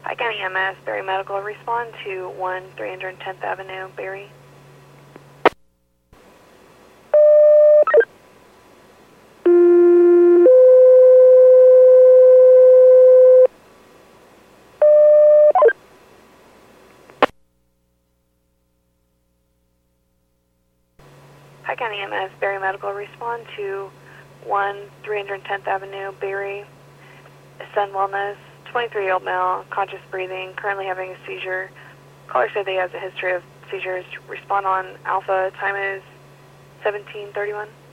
Pike County EMS, Berry Medical, respond to 310th Avenue, Berry. Pike County EMS, Berry Medical, respond to 310th Avenue, Berry. Sun Wellness, 23-year-old male, conscious breathing, currently having a seizure. Caller said that he has a history of seizures. Respond on Alpha. Time is 17:31.